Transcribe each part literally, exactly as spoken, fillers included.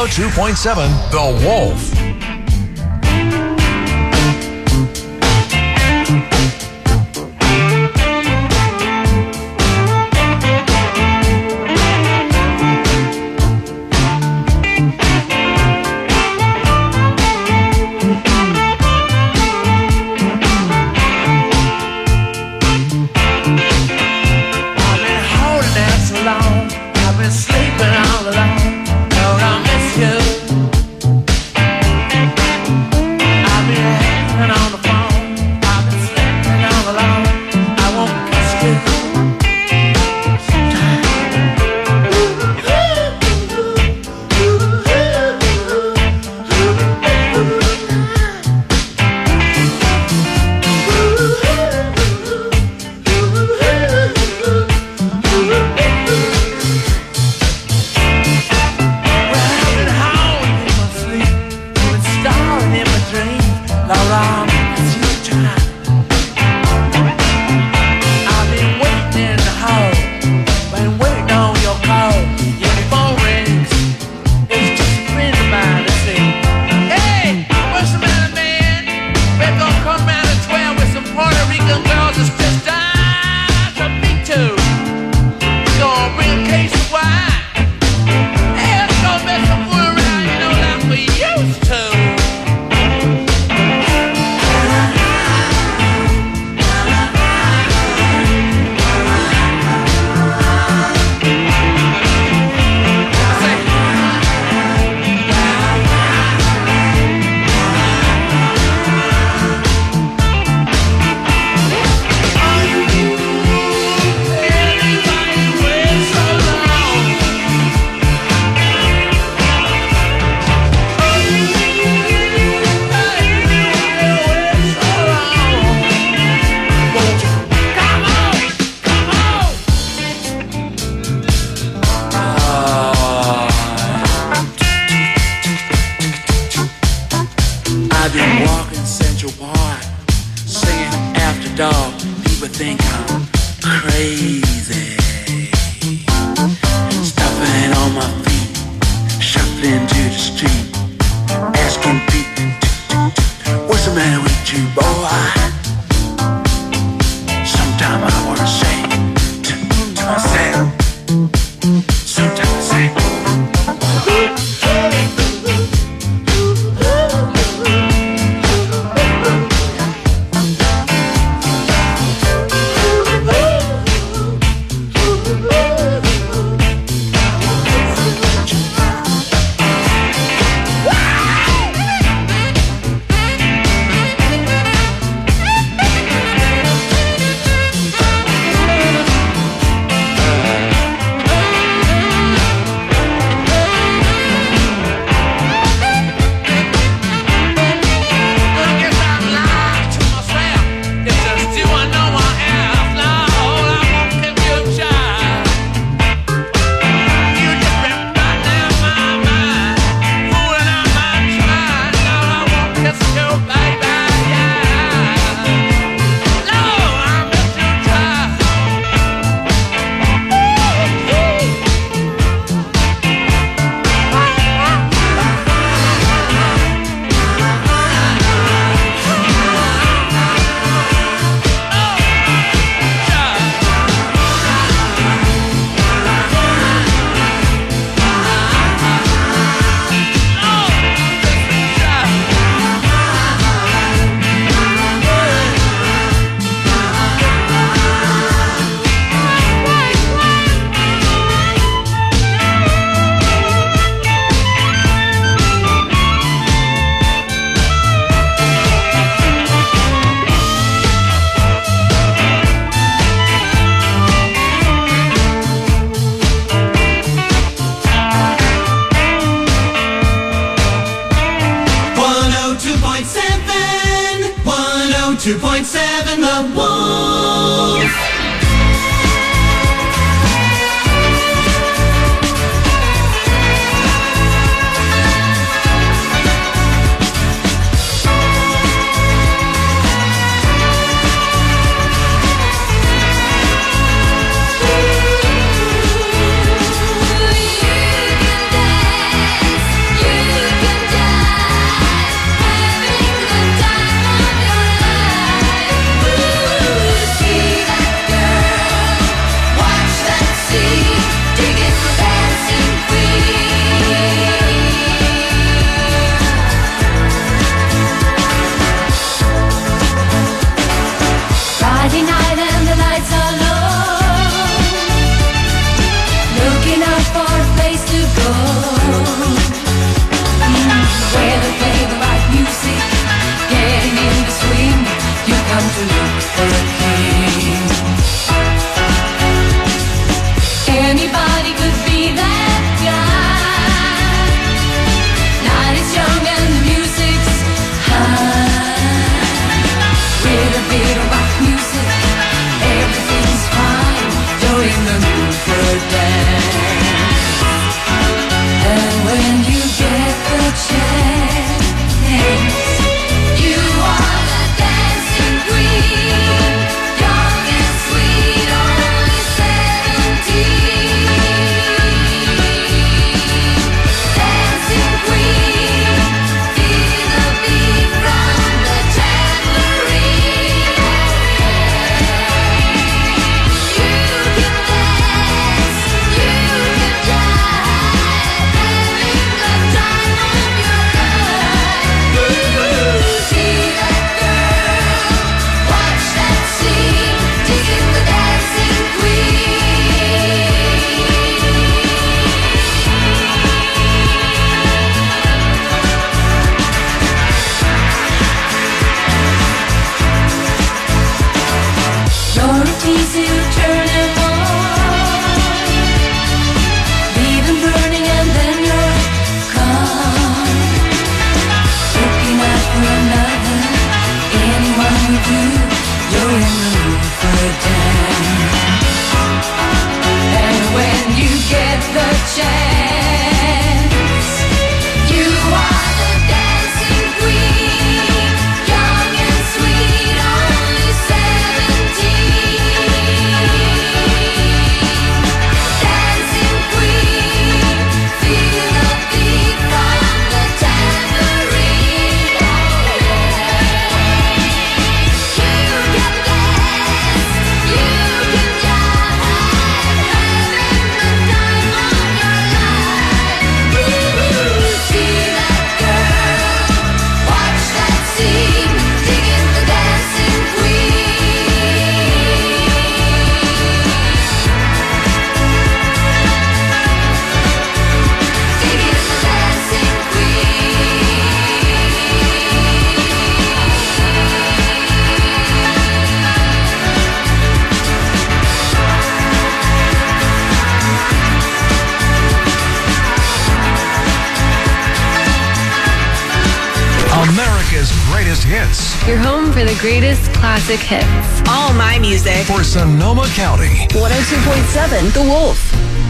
two point seven The Wolf. two point seven The Wolf. You can dance. greatest hits. Your home for the greatest classic hits. All my music. For Sonoma County. one oh two point seven The Wolf.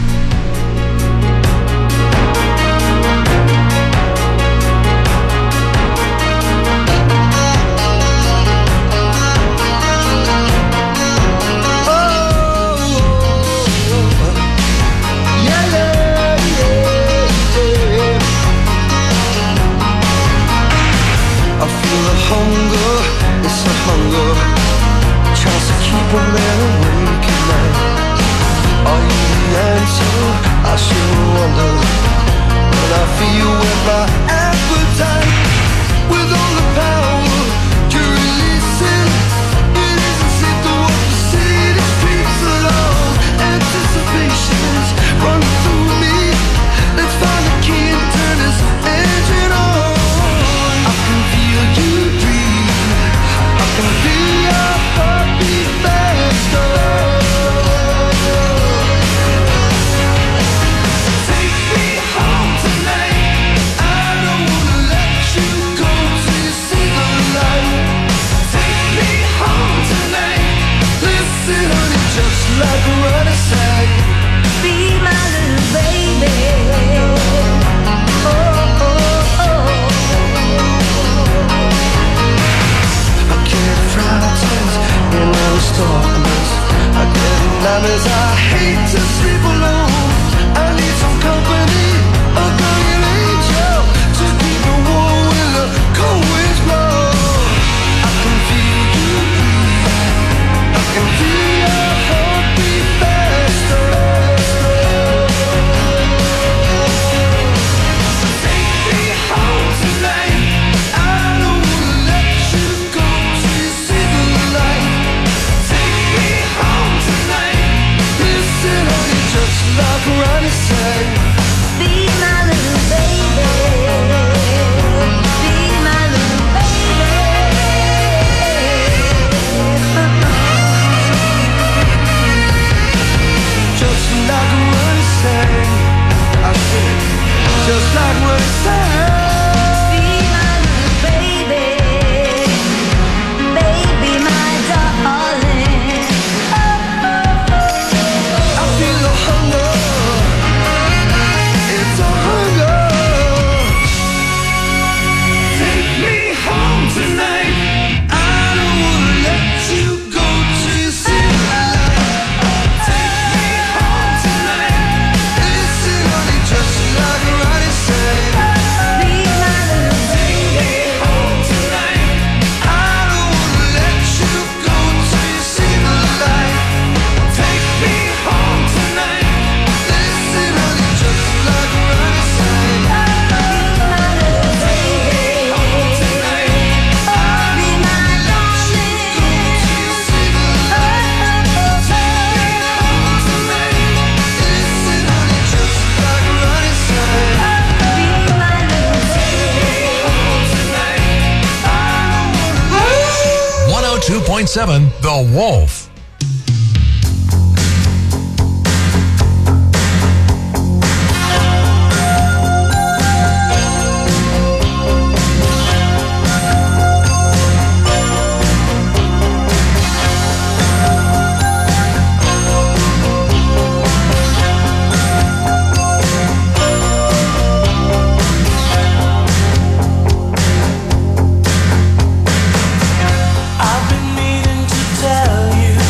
two point seven The Wolf. I've been needing to tell you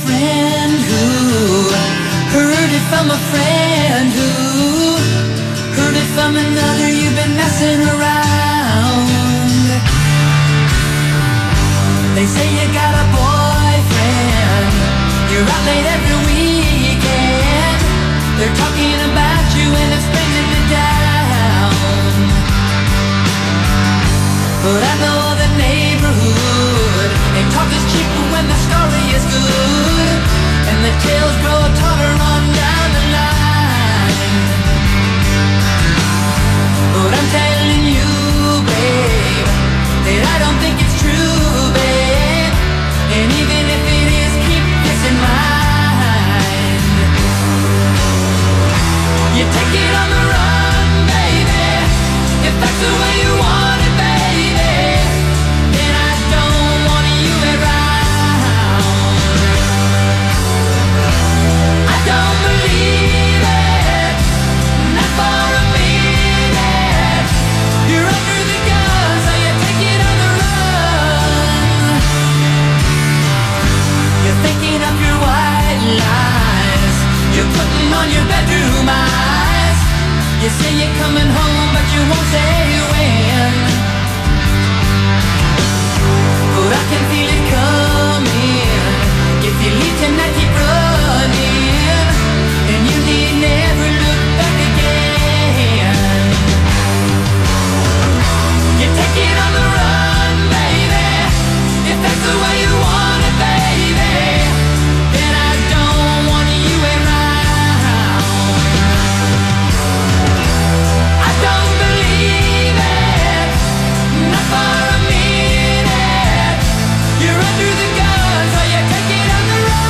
friend who heard it from a friend who heard it from another. You've been messing around. They say you got a boyfriend, you're out late every weekend. They're talking about you and it's bringing me down. But I know the neighborhood, they talk is cheap when the story is good, and the tales grow taller on down the line. But I'm telling you, babe, that I don't think it's true, babe. And even if it is, keep this in mind. You take it on the run, baby, if that's the way you want it, baby. Then I don't want you around. I don't believe it, not for a minute. You're under the gun, so you take it on the run. You're thinking of your white lies, you're putting on your bedroom eyes. You say you're coming home, but you won't say when. But I can feel it coming. If you leave tonight, keep running, and you need never look back again. You take it on the run, baby, if that's the way you want it, baby. Then I don't want you around. I don't believe it, not for a minute. You're under the gun, so you take it on the run.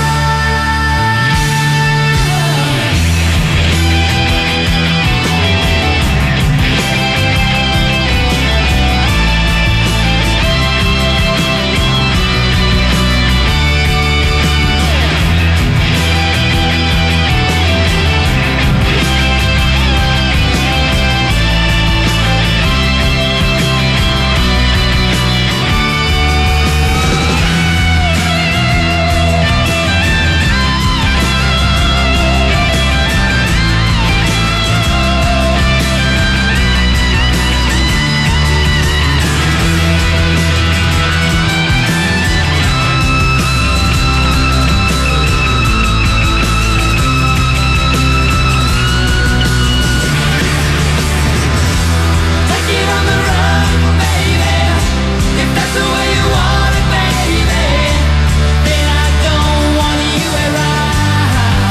Take it on the run, baby, if that's the way you want it, baby. Then I don't want you around.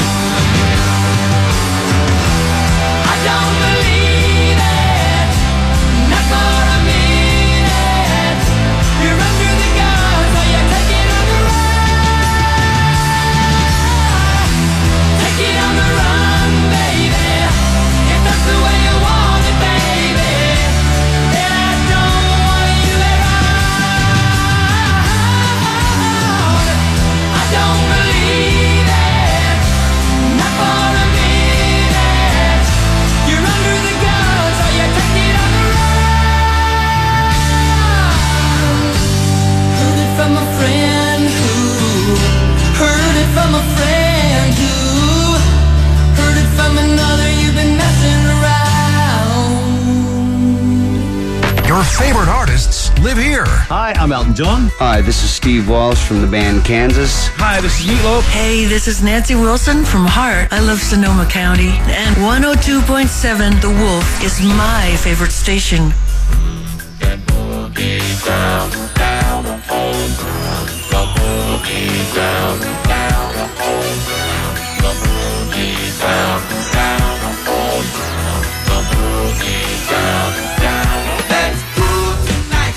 I don't believe it, not for a minute. You're under the gun, so you take it on the run. Take it on the run, baby, if that's the way you want it, baby. Then I don't want you around. I don't believe it, not for a minute. You're under the gun, so you take it on the run. Heard it from a friend who heard it from a friend who heard it from another. You've been messing around. Your favorite artists live here. Hi, I'm Elton John. Hi, this is Steve Walsh from the band Kansas. Hi, this is Meatloaf. Hey, this is Nancy Wilson from Heart. I love Sonoma County. And one oh two point seven The Wolf is my favorite station. Let's groove tonight.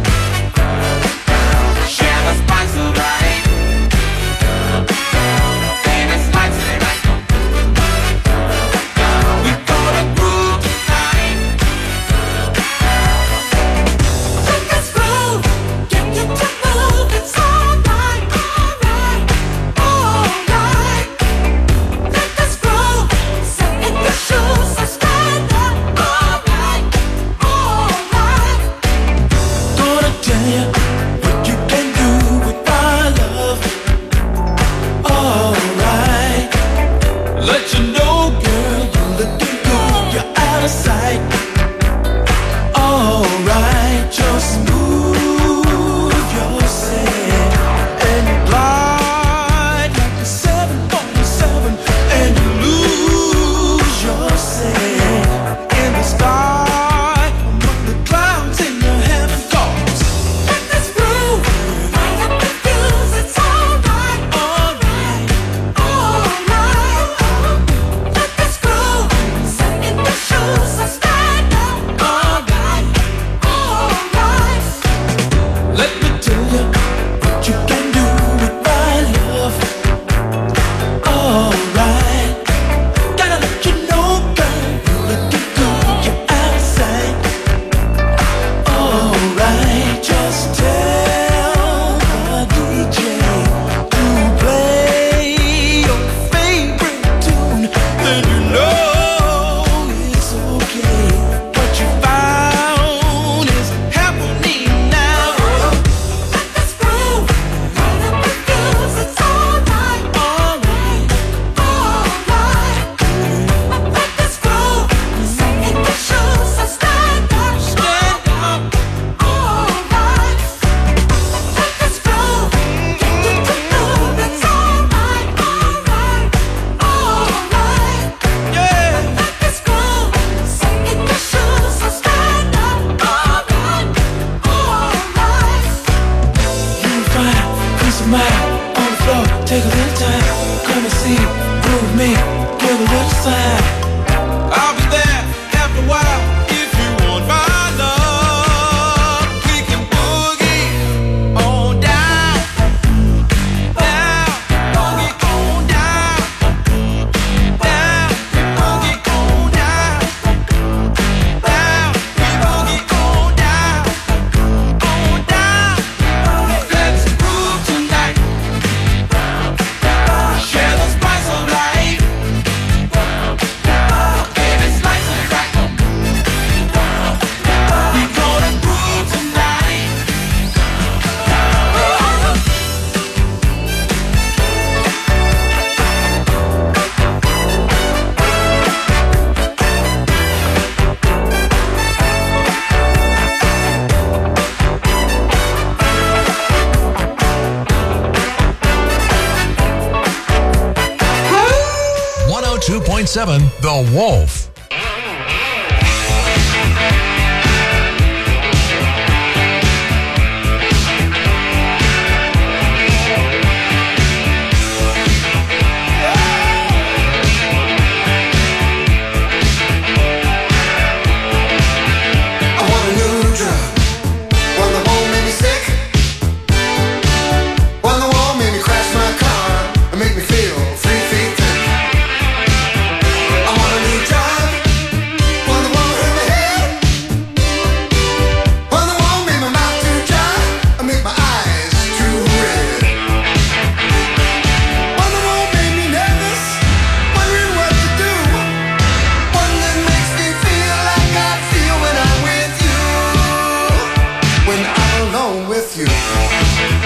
Share the spice of life. Famous lights tonight. We gonna groove tonight. Take us groove, get you to move. It's all right, all right, all right. mind on the floor, take a little time. Come and see, groove me, give a little sign. I'll be there after a while if you want my love. We can boogie on down, down, boogie on down, down, boogie on down, down, boogie on down, on down. Let's groove tonight. Share the spice of life. Baby, slice and right. We gonna groove tonight. one oh two point seven The Wolf. I want a new drug. One that won't make me sick. One that won't make me crash my car and make me feel three feet thick. I want a new drug. One that won't hurt my head. One that won't make my mouth too dry and make my eyes too red. One that won't make me nervous, wondering what to do. One that makes me feel like I feel when I'm with you. When I'm alone with you.